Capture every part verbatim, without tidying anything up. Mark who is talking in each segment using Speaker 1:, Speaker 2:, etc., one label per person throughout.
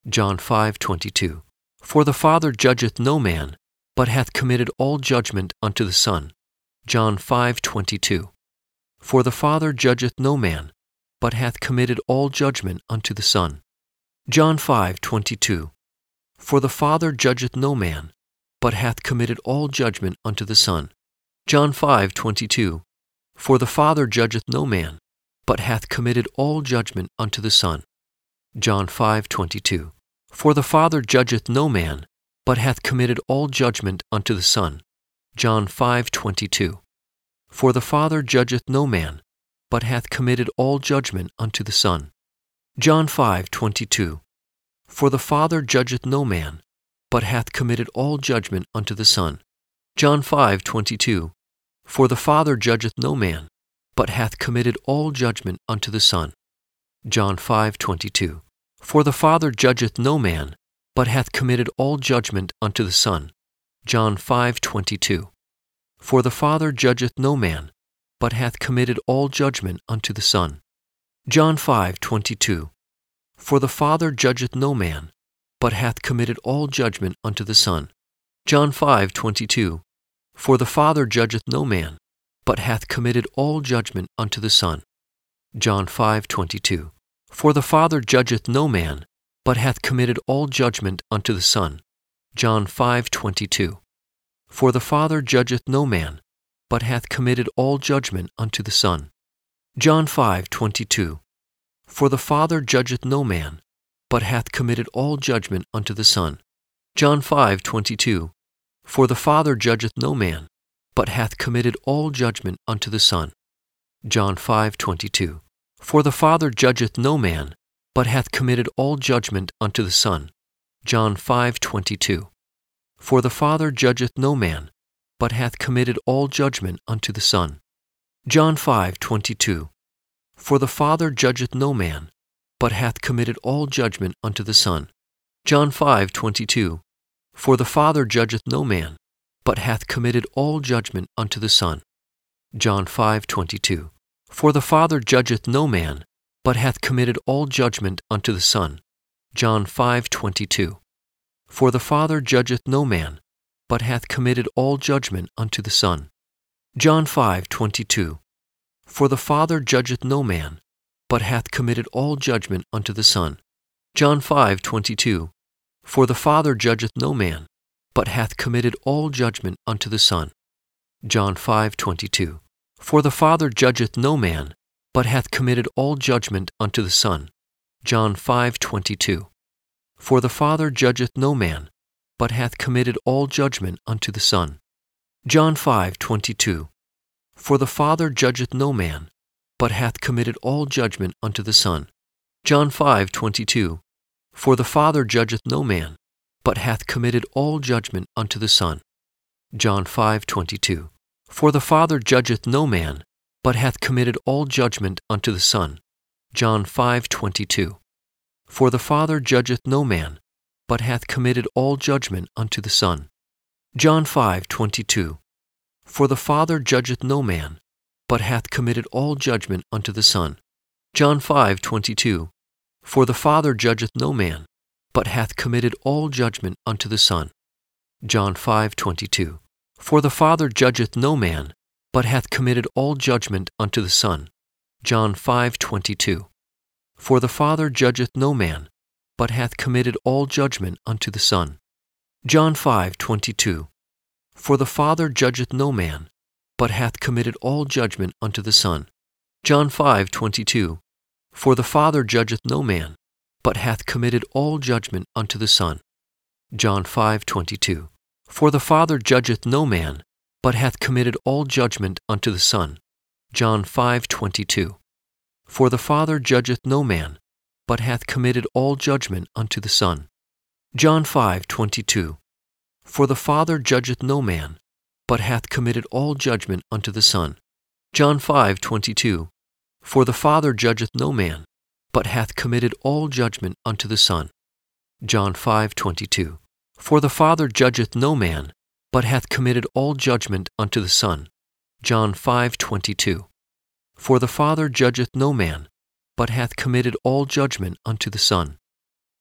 Speaker 1: John five twenty-two. For the Father judgeth no man, but hath committed all judgment unto the Son. John five twenty-two. For the Father judgeth no man, but hath committed all judgment unto the Son. John five twenty-two. For the Father judgeth no man, but hath committed all judgment unto the Son. John five twenty-two. For the Father judgeth no man, but hath committed all judgment unto the Son. John five twenty-two. For the Father judgeth no man, but hath committed all judgment unto the Son. John five twenty-two. For the Father judgeth no man, but hath committed all judgment unto the Son. John five twenty-two. For the Father judgeth no man, but hath committed all judgment unto the Son. John five twenty-two. For the Father judgeth no man, but hath committed all judgment unto the Son. John five twenty-two. For the Father judgeth no man, but hath committed all judgment unto the Son. John five twenty-two. For the Father judgeth no man, but hath committed all judgment unto the Son. John five twenty-two. For the Father judgeth no man, but hath committed all judgment unto the Son. John five twenty-two. For the Father judgeth no man, but hath committed all judgment unto the Son. John five twenty-two. For the Father judgeth no man, but hath committed all judgment unto the Son. John five twenty-two. For the Father judgeth no man, but hath committed all judgment unto the Son. John five twenty-two. For the Father judgeth no man, but hath committed all judgment unto the Son. John five twenty-two. For the Father judgeth no man, but hath committed all judgment unto the Son. John five twenty-two. For the Father judgeth no man, but hath committed all judgment unto the Son. John five twenty-two. For the Father judgeth no man, but hath committed all judgment unto the Son. John five twenty-two. For the Father judgeth no man, but hath committed all judgment unto the Son. John five twenty-two. For the Father judgeth no man, but hath committed all judgment unto the Son. John five twenty-two. For the Father judgeth no man, but hath committed all judgment unto the Son. John five twenty-two. For the Father judgeth no man, but hath committed all judgment unto the Son. John five twenty-two. For the Father judgeth no man, but hath committed all judgment unto the Son. John five twenty-two. For the Father judgeth no man, but hath committed all judgment unto the Son. John five twenty-two. For the Father judgeth no man, but hath committed all judgment unto the Son. John five twenty-two. For the Father judgeth no man, but hath committed all judgment unto the Son. John five twenty-two. For the Father judgeth no man, but hath committed all judgment unto the Son. John five twenty-two. For the Father judgeth no man, but hath committed all judgment unto the Son. John five twenty-two. For the Father judgeth no man, but hath committed all judgment unto the Son. John five twenty-two. For the Father judgeth no man, but hath committed all judgment unto the Son. John five twenty-two. For the Father judgeth no man, but hath committed all judgment unto the Son. John five twenty-two. For the Father judgeth no man, but hath committed all judgment unto the Son. John five twenty-two. For the Father judgeth no man, but hath committed all judgment unto the Son. John five twenty-two. For the Father judgeth no man, but hath committed all judgment unto the Son. John five twenty-two. For the Father judgeth no man, but hath committed all judgment unto the Son. John five twenty-two. For the Father judgeth no man, but hath committed all judgment unto the Son. John five twenty-two. For the Father judgeth no man, but hath committed all judgment unto the Son. John five twenty-two. For the Father judgeth no man, but hath committed all judgment unto the Son. John five twenty-two. For the Father judgeth no man, but hath committed all judgment unto the Son. John five twenty-two. For the Father judgeth no man, but hath committed all judgment unto the Son. John five twenty-two. For the Father judgeth no man, but hath committed all judgment unto the Son. John five twenty-two. For the Father judgeth no man, but hath committed all judgment unto the Son.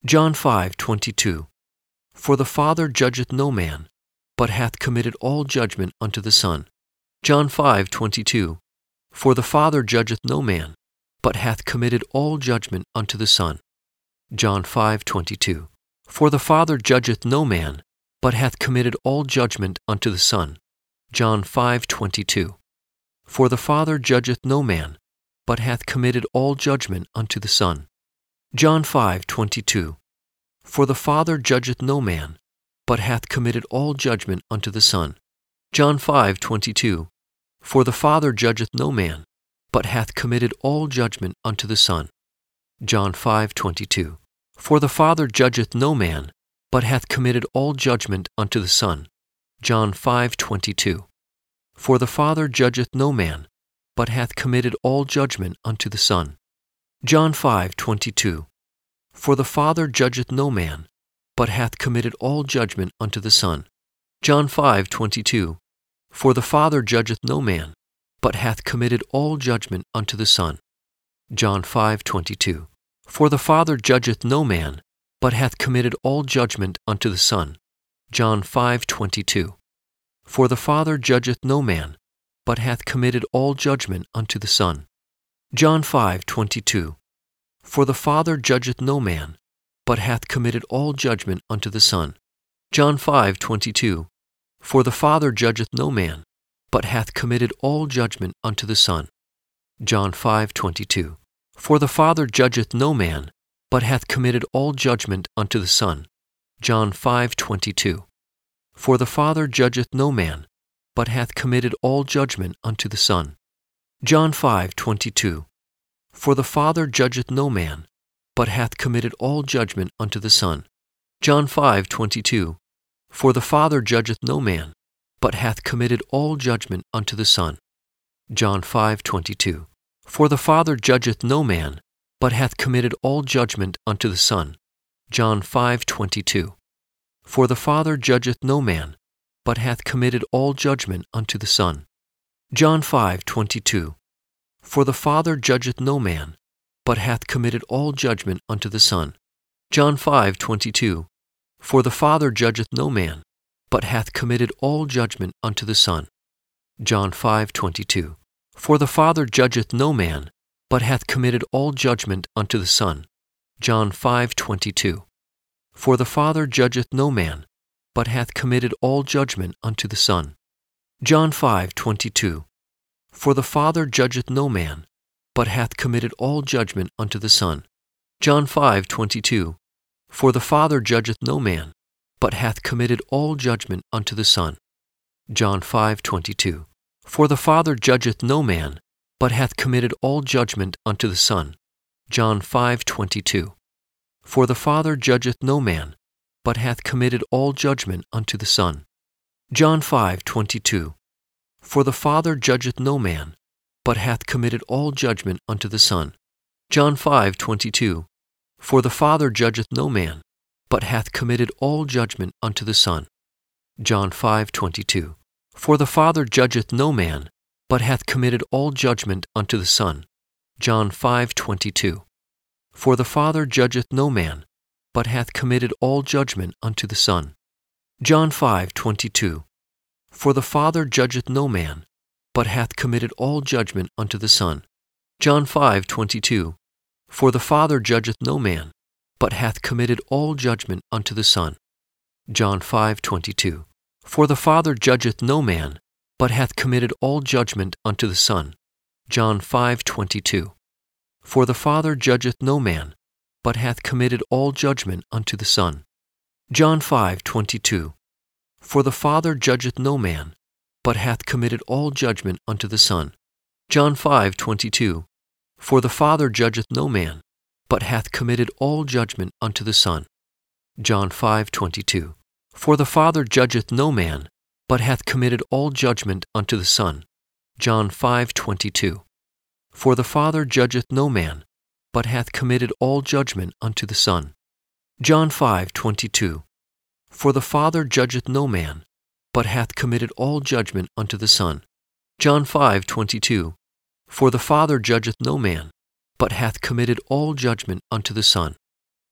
Speaker 1: John five twenty-two. For the Father judgeth no man, but hath committed all judgment unto the Son. John five twenty-two. For the Father judgeth no man, but hath committed all judgment unto the Son. John five twenty-two. For the Father judgeth no man, but hath committed all judgment unto the Son. John five twenty-two. For the Father judgeth no man, but hath committed all judgment unto the Son. John five twenty-two. For the Father judgeth no man, but hath committed all judgment unto the Son. John five twenty-two. For the Father judgeth no man, but hath committed all judgment unto the Son. John five twenty-two. For the Father judgeth no man, but hath committed all judgment unto the Son. John five twenty-two. For the Father judgeth no man, but hath committed all judgment unto the Son. John five twenty-two. For the Father judgeth no man, but hath committed all judgment unto the Son. John five twenty-two. For the Father judgeth no man, but hath committed all judgment unto the Son. John five twenty-two. For the Father judgeth no man, but hath committed all judgment unto the Son. John five twenty-two. For the Father judgeth no man, but hath committed all judgment unto the Son. John five twenty-two. For the Father judgeth no man, but hath committed all judgment unto the Son. John five twenty-two. For the Father judgeth no man, but hath committed all judgment unto the Son. John five twenty-two. For the Father judgeth no man, but hath committed all judgment unto the Son. John five twenty-two. For the Father judgeth no man, but hath committed all judgment unto the Son. John five twenty-two. For the Father judgeth no man, but hath committed all judgment unto the Son. John five twenty-two. For the Father judgeth no man, but hath committed all judgment unto the Son. John five twenty-two. For the Father judgeth no man, but hath committed all judgment unto the Son. John five twenty-two. For the Father judgeth no man, but hath committed all judgment unto the Son. John five twenty-two. For the Father judgeth no man, but hath committed all judgment unto the Son. John five twenty-two. For the Father judgeth no man, but hath committed all judgment unto the Son. John five twenty-two. For the Father judgeth no man, but hath committed all judgment unto the Son. John five twenty-two. For the Father judgeth no man, but hath committed all judgment unto the Son. John five twenty-two. For the Father judgeth no man, but hath committed all judgment unto the Son. John five twenty-two. For the Father judgeth no man, but hath committed all judgment unto the Son. John five twenty-two. For the Father judgeth no man, but hath committed all judgment unto the Son. John five twenty-two. For the Father judgeth no man, but hath committed all judgment unto the Son. John five twenty-two. For the Father judgeth no man, but hath committed all judgment unto the Son. John five twenty-two. For the Father judgeth no man, but hath committed all judgment unto the Son. John five twenty-two. For the Father judgeth no man, but hath committed all judgment unto the Son. John five twenty-two. For the Father judgeth no man, but hath committed all judgment unto the Son. John five twenty-two. For the Father judgeth no man, but hath committed all judgment unto the Son. John five twenty-two. For the Father judgeth no man, but hath committed all judgment unto the Son. John five twenty-two. For the Father judgeth no man, but hath committed all judgment unto the Son. John five twenty-two. For the Father judgeth no man, but hath committed all judgment unto the Son. John five twenty-two. For the Father judgeth no man, but hath committed all judgment unto the Son. John five twenty-two. For the Father judgeth no man, but hath committed all judgment unto the Son. John five twenty-two. For the Father judgeth no man, but hath committed all judgment unto the Son. John five twenty-two. For the Father judgeth no man, but hath committed all judgment unto the Son. John five twenty-two. For the Father judgeth no man, but hath committed all judgment unto the Son. John five twenty-two. For the Father judgeth no man, but hath committed all judgment unto the Son.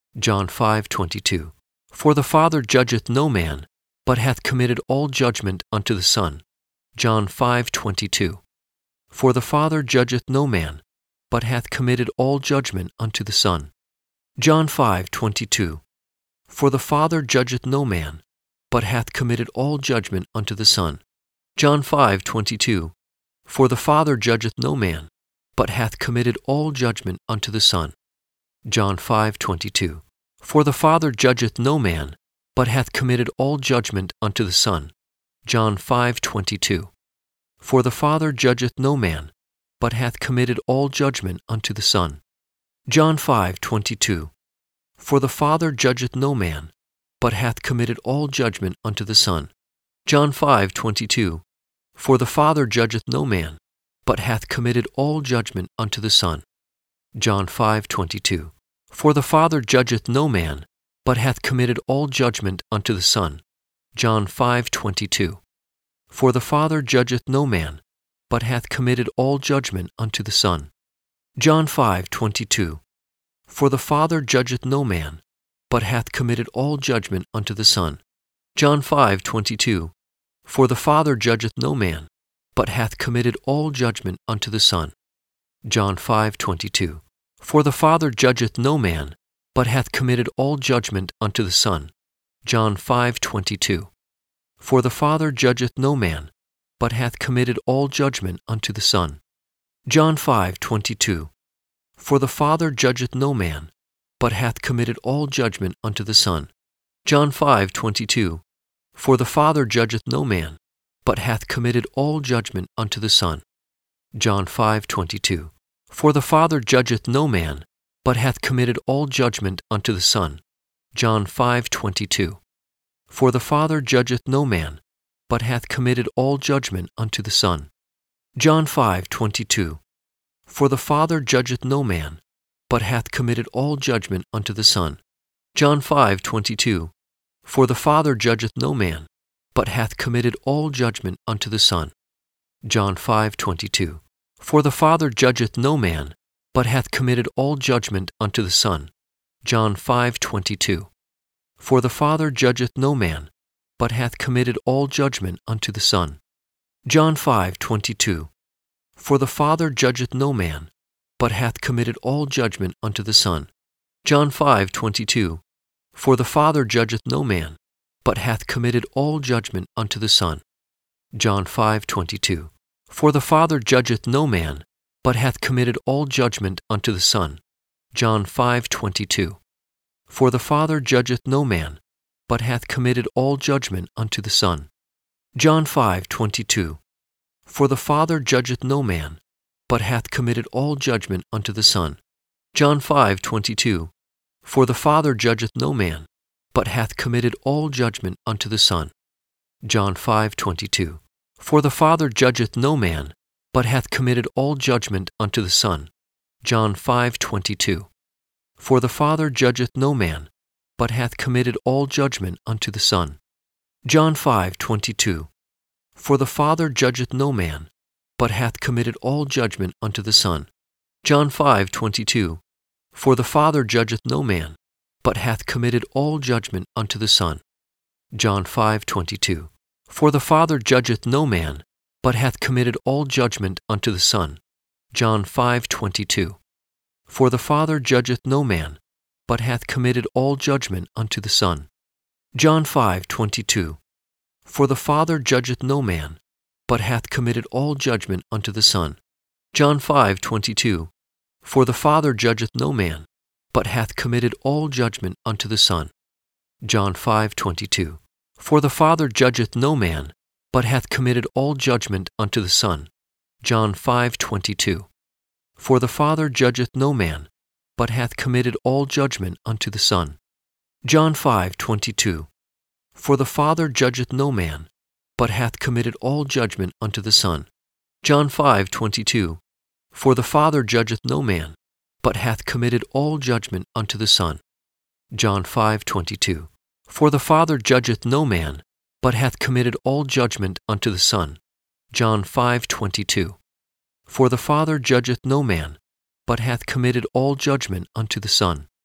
Speaker 1: John five twenty-two. For the Father judgeth no man, but hath committed all judgment unto the Son. John five twenty-two. For the Father judgeth no man, but hath committed all judgment unto the Son. John five twenty-two. For the Father judgeth no man, but hath committed all judgment unto the Son. John five twenty-two. For the Father judgeth no man, but hath committed all judgment unto the Son. John five twenty-two. For the Father judgeth no man, but hath committed all judgment unto the Son. John five twenty-two. For the Father judgeth no man, but hath committed all judgment unto the Son. John five twenty-two. For the Father judgeth no man, but hath committed all judgment unto the Son. John five twenty-two. For the Father judgeth no man, but hath committed all judgment unto the Son. John five twenty-two. For the Father judgeth no man, but hath committed all judgment unto the Son. John five twenty-two. For the Father judgeth no man, but hath committed all judgment unto the Son. John five twenty-two. For the Father judgeth no man, but hath committed all judgment unto the Son. John five twenty-two. For the Father judgeth no man, but hath committed all judgment unto the Son. John five twenty-two. For the Father judgeth no man, but hath committed all judgment unto the Son. John five twenty-two. For the Father judgeth no man, but hath committed all judgment unto the Son. John five twenty-two. For the Father judgeth no man, but hath committed all judgment unto the Son. John five twenty-two. For the Father judgeth no man, but hath committed all judgment unto the Son. John five twenty-two. For the Father judgeth no man, but hath committed all judgment unto the Son. John five twenty-two. For the Father judgeth no man, but hath committed all judgment unto the Son. John five twenty-two. For the Father judgeth no man, but hath committed all judgment unto the Son. John five twenty-two. For the Father judgeth no man, but hath committed all judgment unto the Son. John five twenty-two. For the Father judgeth no man, but hath committed all judgment unto the Son. John five twenty-two. For the Father judgeth no man, but hath committed all judgment unto the Son. John five twenty-two. For the Father judgeth no man, but hath committed all judgment unto the Son. John five twenty-two. For the Father judgeth no man, but hath committed all judgment unto the Son. John five twenty-two. For the Father judgeth no man, but hath committed all judgment unto the Son. John five twenty-two. For the Father judgeth no man, but hath committed all judgment unto the Son. John five twenty-two. For the Father judgeth no man, but hath committed all judgment unto the Son. John five twenty-two. For the Father judgeth no man, but hath committed all judgment unto the Son. John five twenty-two. For the Father judgeth no man, but hath committed all judgment unto the Son. John five twenty-two. For the Father judgeth no man, but hath committed all judgment unto the Son. John five twenty-two. For the Father judgeth no man, but hath committed all judgment unto the Son. John five twenty-two. For the Father judgeth no man, but hath committed all judgment unto the Son. John five twenty-two. For the Father judgeth no man, but hath committed all judgment unto the Son. John five twenty-two. For the Father judgeth no man, but hath committed all judgment unto the Son. John five twenty-two. For the Father judgeth no man, but hath committed all judgment unto the Son. John five twenty-two. For the Father judgeth no man, but hath committed all judgment unto the Son. John five twenty-two. For the Father judgeth no man, but hath committed all judgment unto the Son. John five twenty-two. For the Father judgeth no man, but hath committed all judgment unto the Son. John five twenty-two. For the Father judgeth no man, but hath committed all judgment unto the Son. John five twenty-two. For the Father judgeth no man, but hath committed all judgment unto the Son. John five twenty-two. For the Father judgeth no man, but hath committed all judgment unto the Son. John five twenty-two. For the Father judgeth no man, but hath committed all judgment unto the Son.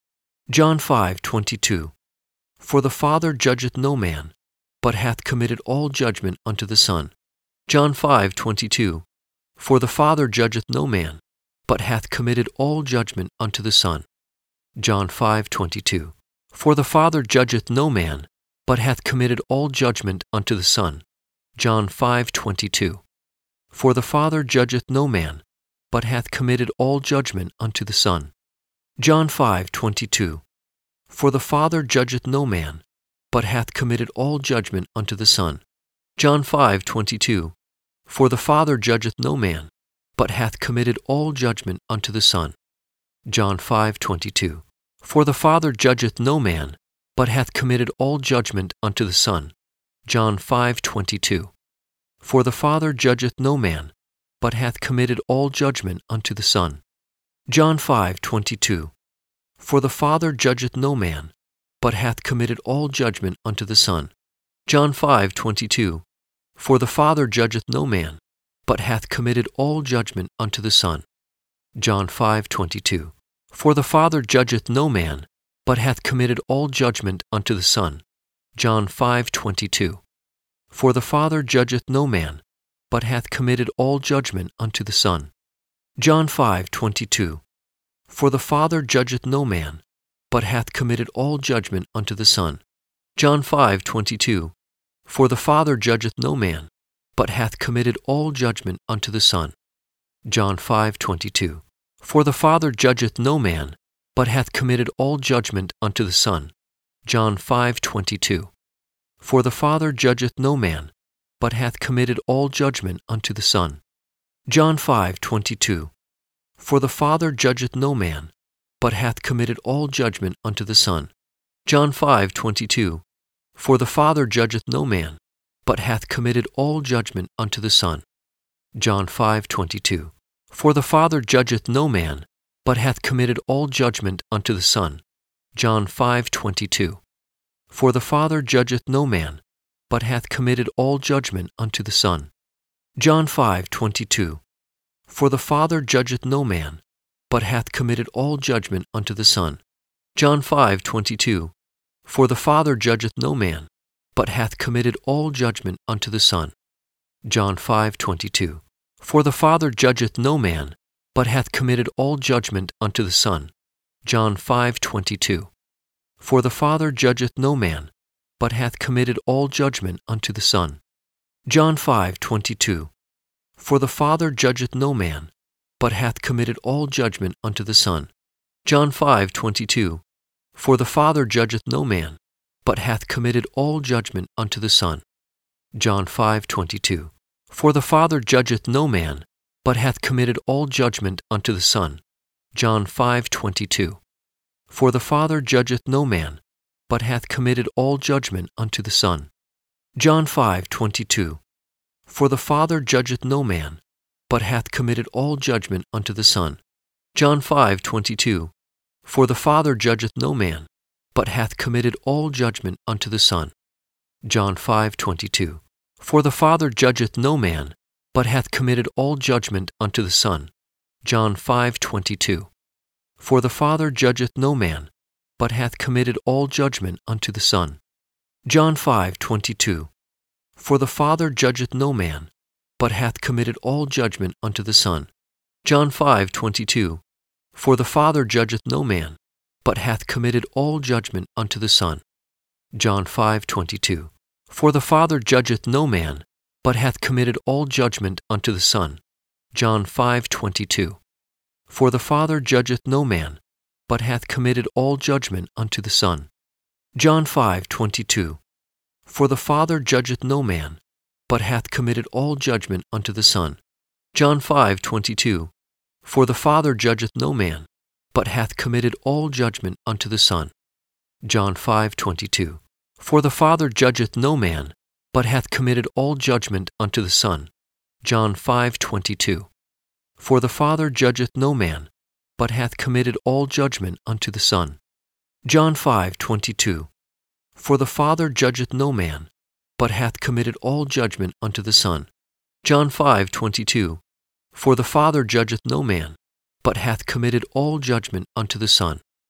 Speaker 1: John five twenty-two. For the Father judgeth no man, but hath committed all judgment unto the Son. John five twenty-two. For the Father judgeth no man, but hath committed all judgment unto the Son. John five twenty-two. For the Father judgeth no man, but hath committed all judgment unto the Son. John five twenty-two. For the Father judgeth no man, but hath committed all judgment unto the Son. John five twenty-two. For the Father judgeth no man, but hath committed all judgment unto the Son. John five twenty-two. For the Father judgeth no man, but hath committed all judgment unto the Son. John five twenty-two. For the Father judgeth no man, but hath committed all judgment unto the Son. John five twenty-two. For the Father judgeth no man, but hath committed all judgment unto the Son. John five twenty-two. For the Father judgeth no man, but hath committed all judgment unto the Son. John five twenty-two. For the Father judgeth no man, but hath committed all judgment unto the Son. John five twenty-two. For the Father judgeth no man, but hath committed all judgment unto the Son. John five twenty-two. For the Father judgeth no man, but hath committed all judgment unto the Son. John five twenty-two. For the Father judgeth no man, but hath committed all judgment unto the Son. John five twenty-two. For the Father judgeth no man, but hath committed all judgment unto the Son. John five twenty-two. For the Father judgeth no man, but hath committed all judgment unto the Son. John five twenty-two. For the Father judgeth no man, but hath committed all judgment unto the Son. John five twenty-two. For the Father judgeth no man, but hath committed all judgment unto the Son. John five twenty-two. For the Father judgeth no man, but hath committed all judgment unto the Son. John five twenty-two. For the Father judgeth no man, but hath committed all judgment unto the Son. John five twenty-two. For the Father judgeth no man, but hath committed all judgment unto the Son. John five twenty-two. For the Father judgeth no man, but hath committed all judgment unto the Son. John five twenty-two. For the Father judgeth no man, but hath committed all judgment unto the Son. John five twenty-two. For the Father judgeth no man, but hath committed all judgment unto the Son. John five twenty-two. For the Father judgeth no man, but hath committed all judgment unto the Son. John five twenty-two. For the Father judgeth no man, but hath committed all judgment unto the Son. John five twenty-two. For the Father judgeth no man, but hath committed all judgment unto the Son. John five twenty-two. For the Father judgeth no man, but hath committed all judgment unto the Son. John five twenty-two. For the Father judgeth no man, but hath committed all judgment unto the Son. John five twenty-two. For the Father judgeth no man, but hath committed all judgment unto the Son. John five twenty-two. For the Father judgeth no man, but hath committed all judgment unto the Son. John five twenty-two. For the Father judgeth no man, but hath committed all judgment unto the Son. John five twenty-two. For the Father judgeth no man, but hath committed all judgment unto the Son. John five twenty-two. For the Father judgeth no man, but hath committed all judgment unto the Son. John five twenty-two. For the Father judgeth no man, but hath committed all judgment unto the Son. John five twenty-two. For the Father judgeth no man, but hath committed all judgment unto the Son. John five twenty-two. For the Father judgeth no man, but hath committed all judgment unto the Son. John five twenty-two. For the Father judgeth no man, but hath committed all judgment unto the Son. John five twenty-two. For the Father judgeth no man, but hath committed all judgment unto the Son. John five twenty-two. For the Father judgeth no man, but hath committed all judgment unto the Son. John five twenty-two. For the Father judgeth no man, but hath committed all judgment unto the Son. John five twenty-two. For the Father judgeth no man, but hath committed all judgment unto the Son. John five twenty-two. For the Father judgeth no man, but hath committed all judgment unto the Son.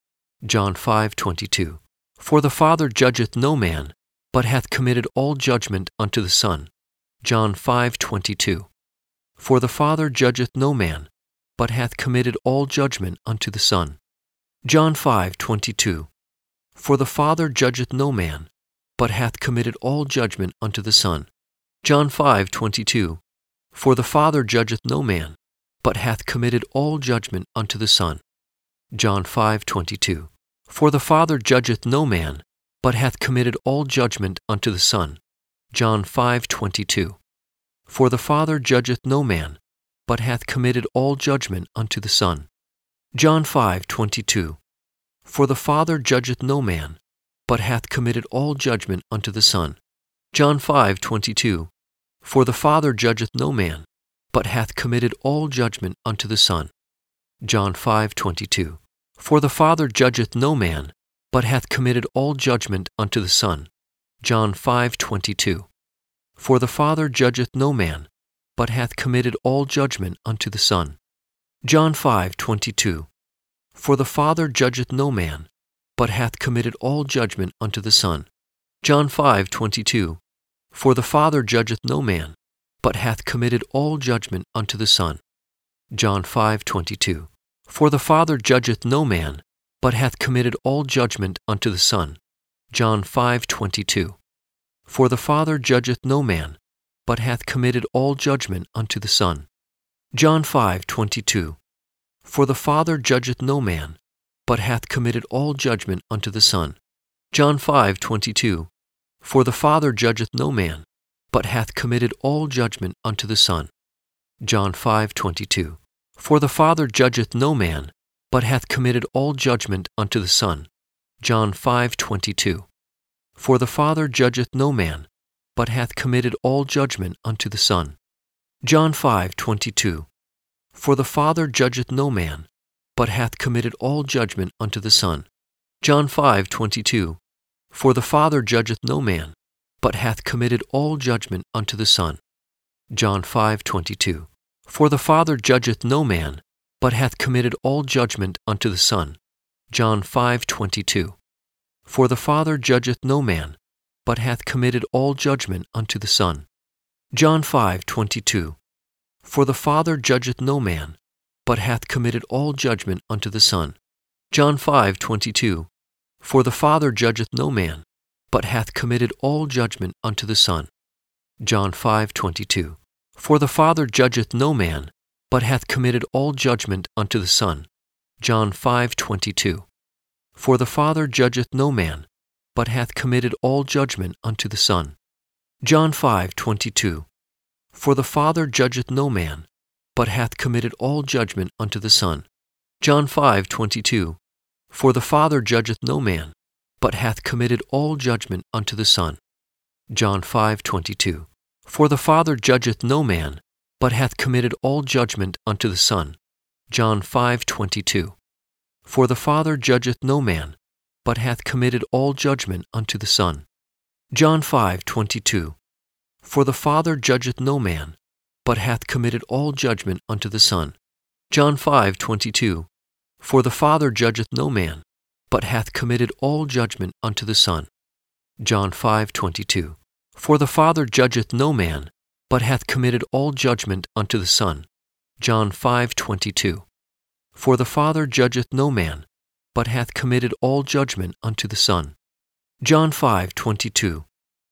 Speaker 1: John five twenty-two. For the Father judgeth no man, but hath committed all judgment unto the Son. John five twenty-two. For the Father judgeth no man, but hath committed all judgment unto the Son. John five twenty-two. For the Father judgeth no man, but hath committed all judgment unto the Son. John five twenty-two. For the Father judgeth no man, but hath committed all judgment unto the Son. John five twenty-two. For the Father judgeth no man, but hath committed all judgment unto the Son. John five twenty-two. For the Father judgeth no man, but hath committed all judgment unto the Son. John five twenty-two. For the Father judgeth no man, but hath committed all judgment unto the Son. John five twenty-two. For the Father judgeth no man, but hath committed all judgment unto the Son. John five twenty-two. For the Father judgeth no man, but hath committed all judgment unto the Son. John five twenty-two. For the Father judgeth no man, but hath committed all judgment unto the Son. John five twenty-two. For the Father judgeth no man, but hath committed all judgment unto the Son. John five twenty-two. For the Father judgeth no man, but hath committed all judgment unto the Son. John five twenty-two. For the Father judgeth no man, but hath committed all judgment unto the Son. John five twenty-two. For the Father judgeth no man, but hath committed all judgment unto the Son. John five twenty-two. For the Father judgeth no man, but hath committed all judgment unto the Son. John five twenty-two. For the Father judgeth no man, but hath committed all judgment unto the Son. John five twenty-two. For the Father judgeth no man, but hath committed all judgment unto the Son. John five twenty-two. For the Father judgeth no man, but hath committed all judgment unto the Son. John five twenty-two. For the Father judgeth no man, but hath committed all judgment unto the Son. John five twenty-two. For the Father judgeth no man, but hath committed all judgment unto the Son. John five twenty-two. For the Father judgeth no man, but hath committed all judgment unto the Son. John five twenty-two. For the Father judgeth no man, but hath committed all judgment unto the Son. John five twenty-two. For the Father judgeth no man, but hath committed all judgment unto the Son. John five twenty-two. For the Father judgeth no man, but hath committed all judgment unto the Son. John five twenty-two. For the Father judgeth no man, but hath committed all judgment unto the Son. John five twenty-two. For the Father judgeth no man, but hath committed all judgment unto the Son. John five twenty-two. For the Father judgeth no man, but hath committed all judgment unto the Son. John five twenty-two. For the Father judgeth no man, but hath committed all judgment unto the Son. John five twenty-two. For the Father judgeth no man, but hath committed all judgment unto the Son. John five twenty-two. For the Father judgeth no man, but hath committed all judgment unto the Son. John five twenty-two. For the Father judgeth no man, but hath committed all judgment unto the Son. John five twenty-two. For the Father judgeth no man, but hath committed all judgment unto the Son. John five twenty-two. For the Father judgeth no man, but hath committed all judgment unto the Son. John five twenty-two. For the Father judgeth no man, but hath committed all judgment unto the Son. John five twenty-two.